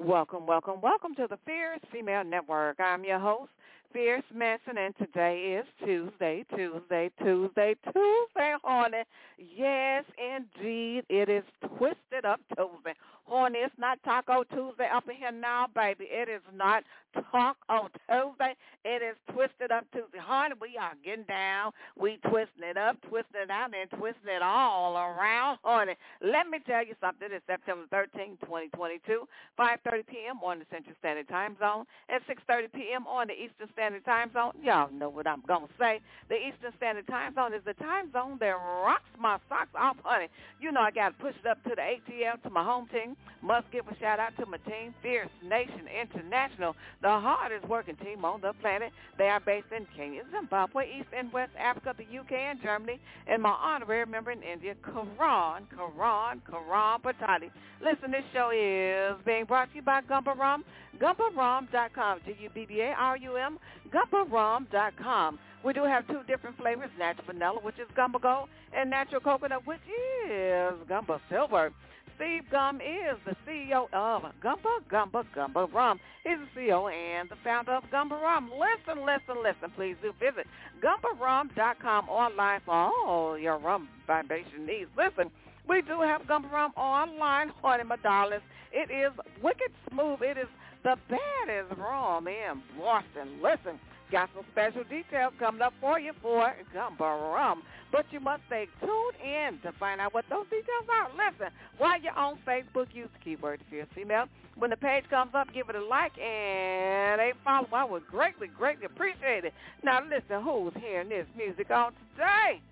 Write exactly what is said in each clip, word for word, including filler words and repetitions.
Welcome, welcome, welcome to the Fierce Female Network. I'm your host, Fierce Manson, and today is Tuesday, Tuesday, Tuesday, Tuesday, honey. Yes, indeed, it is Twisted Up Tuesday. Honey, it's not Taco Tuesday up in here now, baby. It is not Taco Tuesday. It is Twisted Up Tuesday. Honey, we are getting down. We twisting it up, twisting it out, and twisting it all around, honey. Let me tell you something. It's September thirteenth, twenty twenty-two, five thirty p.m. on the Central Standard Time Zone, and six thirty p.m. on the Eastern Standard Time Zone. Y'all know what I'm going to say. The Eastern Standard Time Zone is the time zone that rocks my socks off, honey. You know I got to push it up to the A T L, to my home team. Must give a shout-out to my team, Fierce Nation International, the hardest working team on the planet. They are based in Kenya, Zimbabwe, East and West Africa, the U K, and Germany. And my honorary member in India, Karan, Karan, Karan Patati. Listen, this show is being brought to you by Gumba Rum, gumba rum dot com, G U B B A R U M, gumba rum dot com. We do have two different flavors, natural vanilla, which is Gumba Gold, and natural coconut, which is Gumba Silver. Steve Gum is the C E O of Gumba, Gumba, Gumba Rum. He's the C E O and the founder of Gumba Rum. Listen, listen, listen. Please do visit gumba rum dot com online for all your rum vibration needs. Listen, we do have Gumba Rum online, honey, my darlings. It is wicked smooth. It is the baddest rum in Boston. Listen, got some special details coming up for you for Gumba Rum. But you must stay tuned in to find out what those details are. Listen, while you're on Facebook, use the keyword Fierce Female. When the page comes up, give it a like and a follow. I would greatly, greatly appreciate it. Now listen, who's hearing this music on today?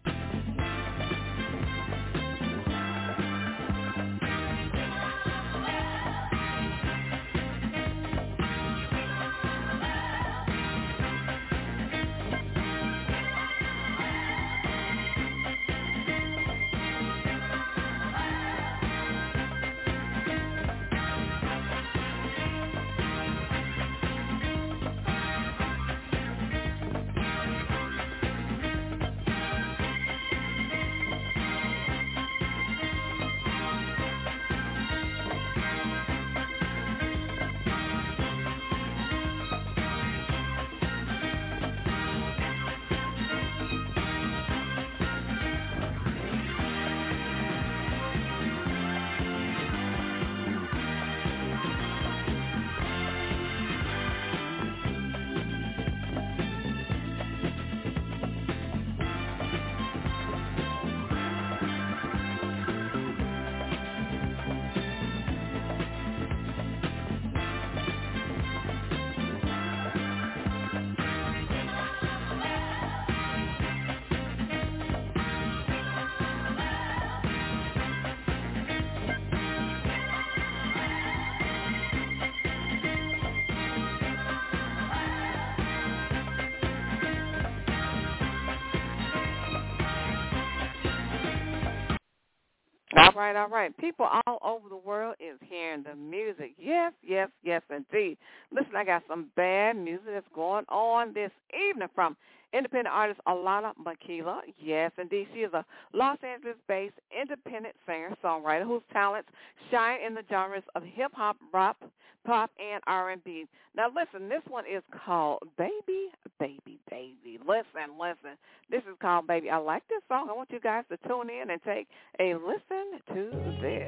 All right, all right. People all over the world is hearing the music. Yes, yes, yes, indeed. Listen, I got some bad music that's going on this evening from independent artist Alana Makila. Yes, indeed. She is a Los Angeles-based independent singer-songwriter whose talents shine in the genres of hip-hop, rap, pop, and R and B. Now, listen, this one is called Baby, Baby, Baby. Listen, listen. This is called Baby. I like this song. I want you guys to tune in and take a listen to this.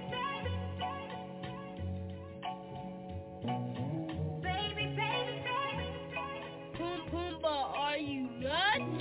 Are you nuts?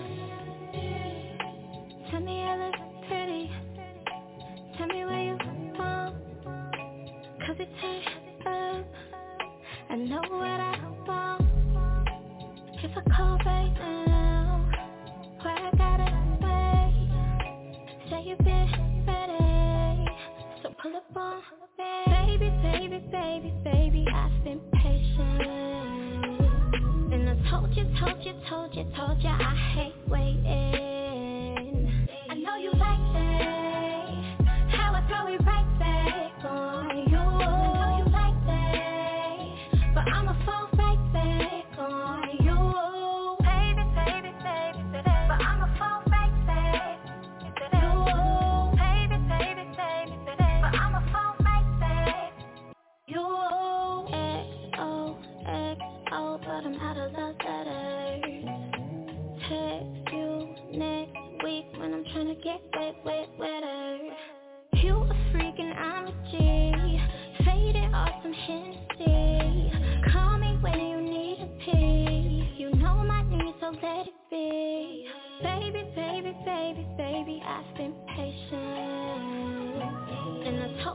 Tell me I look pretty. Tell me where you from. Cause it takes up. I know what I want. If I call right now, where I gotta wait. Say you've been ready. So pull up on me. Baby, baby, baby, baby, I've been patient. Told you, told you, told you, told you I hate waiting. I know you like that, how I throw it right back on you. I know you like that, but I'ma fall right back on you. Baby, baby, baby, baby, but I'ma fall right back. You, baby, baby, baby, baby, but I'ma fall right back. You.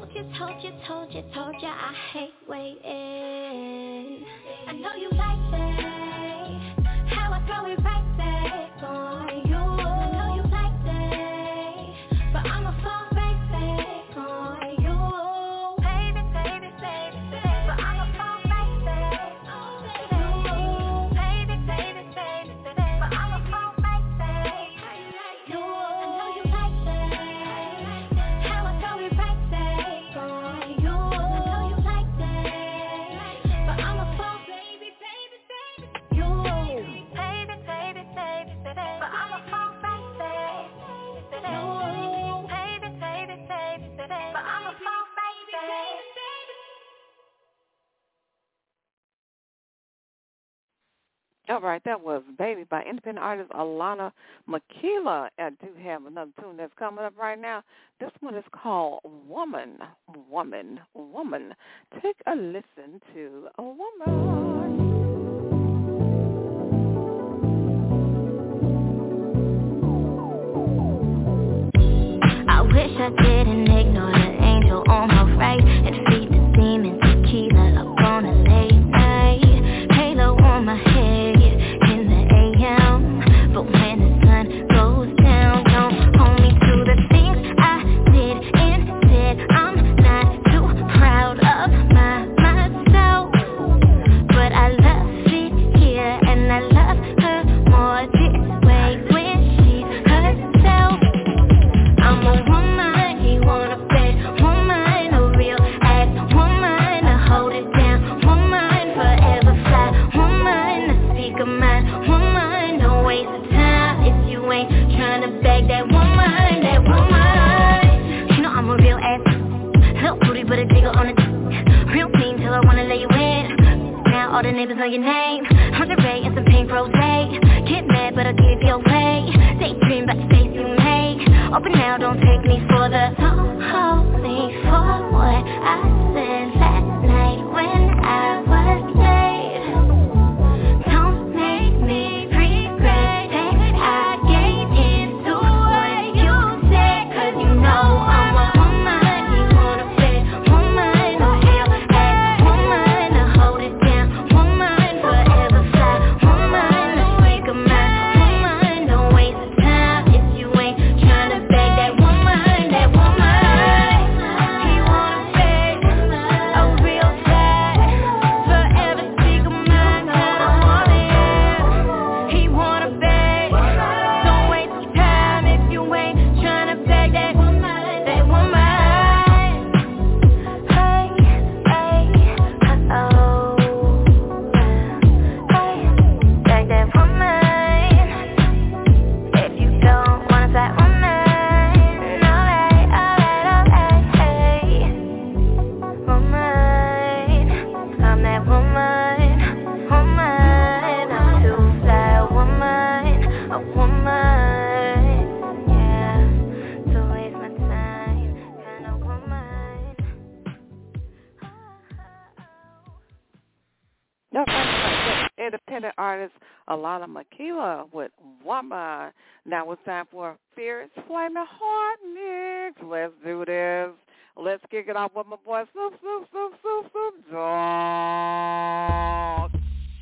you, told you, told you, told you I hate waiting. I know you like that, how I throw it right back on you. I know you like that, but I'ma fall right back on you. Baby, baby, baby, baby, but I'ma fall right back on you. Baby, baby, baby, baby, but I'ma fall right back on you. I know you like that, how I throw it right back on you. I know you like that, but I'ma fall, baby, baby, baby, you. Baby, baby, baby, baby, but I'ma fall right back you. Baby, baby, baby, baby, but I'ma fall right back. All right, that was Baby by independent artist Alana Makila. I do have another tune that's coming up right now. This one is called Woman, Woman, Woman. Take a listen to A Woman. I wish I didn't ignore the angel on my right and feed the demon tequila up on a late night. Halo on my head in the A M, but when the sun goes down, don't hold me to the things I did instead. I'm not too proud of my myself, but I love it here and I love her more this way when she's herself. I'm a woman, he wanna bet, woman, a real ass woman, to hold it down, woman, forever fly, woman, to speak a mind, woman, don't waste of time if you ain't tryna bag that woman, that woman. You know I'm a real ass, little booty but a jiggle on it, real clean till I wanna lay you in. Now all the neighbors know your name, lingerie and some pink rose. Get mad but I'll give you away, daydream about the face you make. Open now, don't take me for the Don't hold me for what I said that night when I was late. Don't make me regret that I gave into what you said, cause you know I'm a woman, you wanna bet, woman, a real ass woman, to hold it down, woman, forever fly, woman, to speak a mind, woman, don't waste the time if you ain't tryna bag that woman, that woman. He wanna beg a real fly, forever speak a mind, cause I want it. He wanna beg, don't waste your time if you ain't tryna bag that woman, that woman. Hey, hey, uh-oh, hey, bag that woman. If you don't want that woman, alright, alright, alright, hey. Woman, I'm that woman, woman, I'm too fly, woman, a woman, yeah, to waste my time, kind of woman. All right, independent artist Alana Makila with Woman. Now it's time for Fierce Flaming Heart Mix. Let's do this. Let's kick it off with my boy Snoop, Snoop, Snoop, Snoop, Snoop Dogg.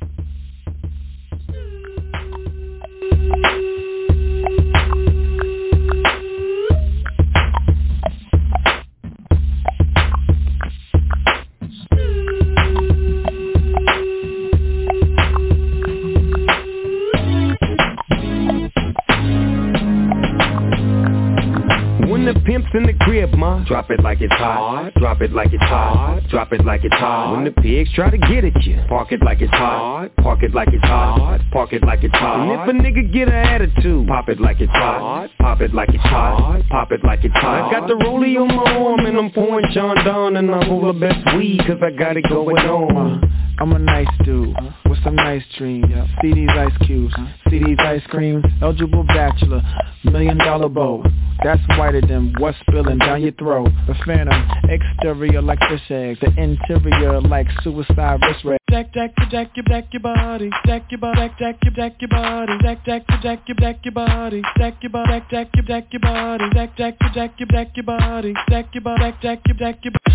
When the pimp's in the crib, ma, drop it like it's hot. Drop it like it's hot. Drop it like it's hot. When the pigs try to get at you, park it like it's hot. Park it like it's hot. Park it like it's hot. And if a nigga get an attitude, pop it like it's hot. Pop it like it's hot. Pop it like it's hot. I got the rollie on my arm and I'm pouring Sean Don and I'm all the best weed cause I got it going on. I'm a nice dude with some nice dreams. See these ice cubes, see these ice creams. Eligible bachelor, million dollar bow. That's whiter than what's spilling down your throat. The phantom, exterior like fish eggs, the interior like suicide wrist rate. Jack, jack, jack, jack, jack your body, jack your body, jack, jack, jack your body, jack, jack, jack, jack your body, jack your body, jack, jack, jack your body, jack, jack, jack, jack your body, jack your body, jack, jack, jack your body.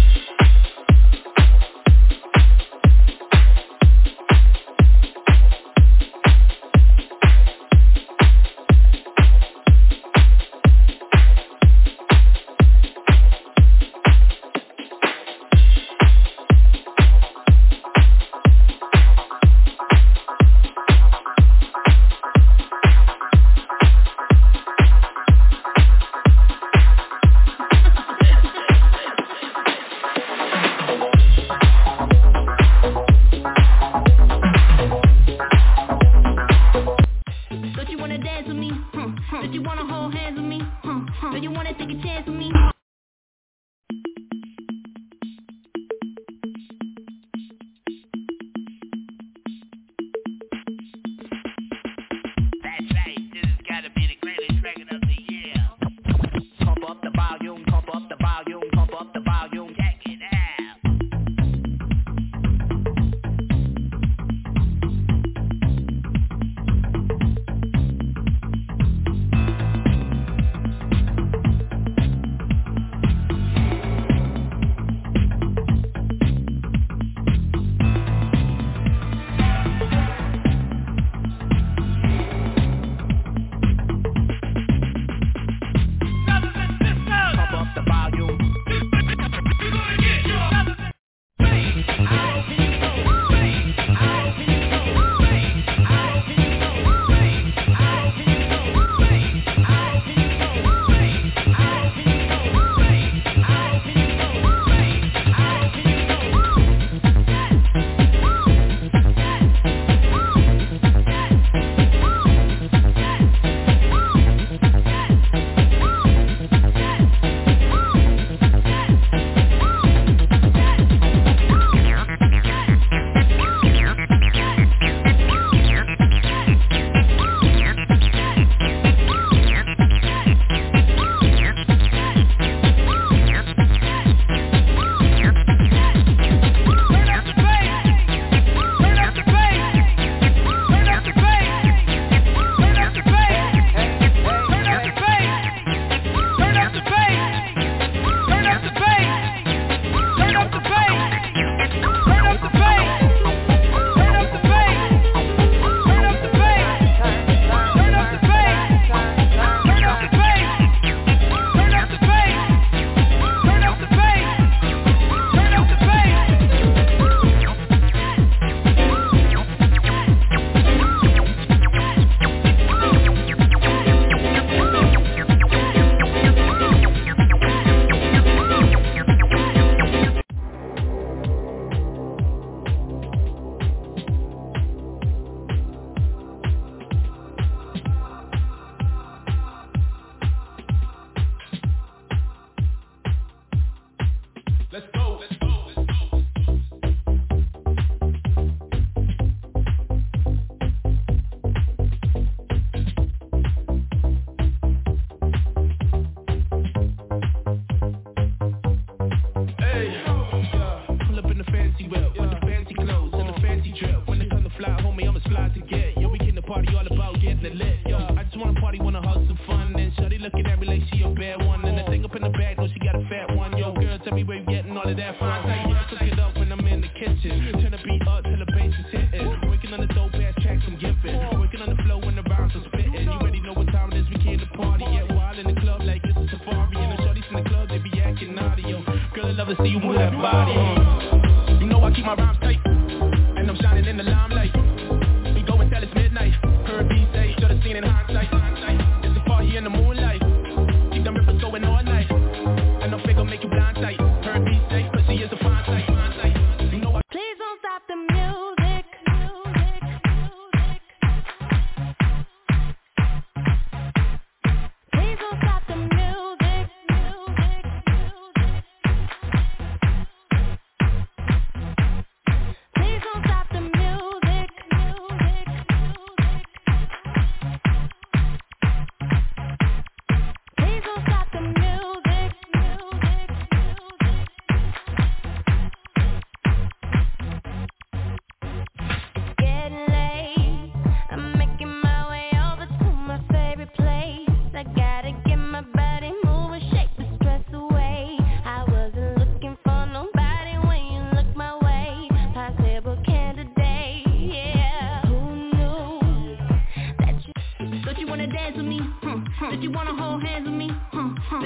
Please don't stop.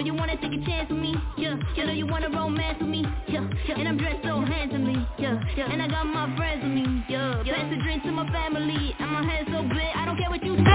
you wanna take a chance with me, yeah. You know you wanna romance with me, yeah. And I'm dressed so handsomely, yeah. And I got my friends with me, yeah. Pass the drink to my family, and my hands so big, I don't care what you say.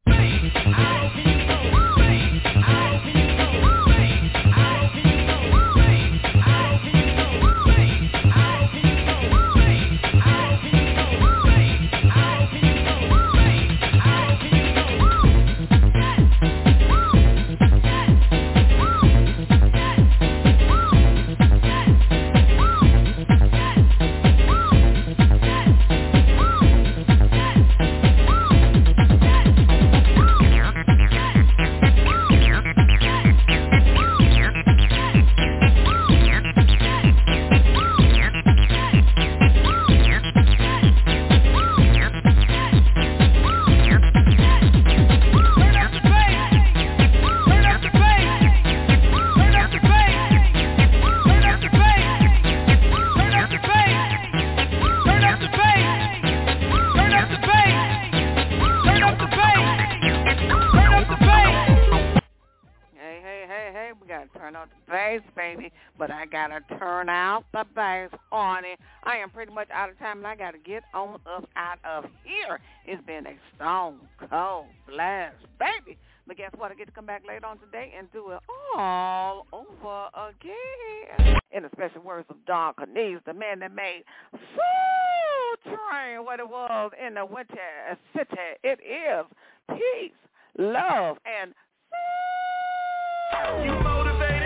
But I gotta turn out the bass on it. I am pretty much out of time, and I gotta get on up out of here. It's been a stone cold blast, baby. But guess what? I get to come back later on today and do it all over again. In the special words of Don Cornelius, the man that made Soul Train what it was in the Winter City. It is peace, love, and soul. You motivate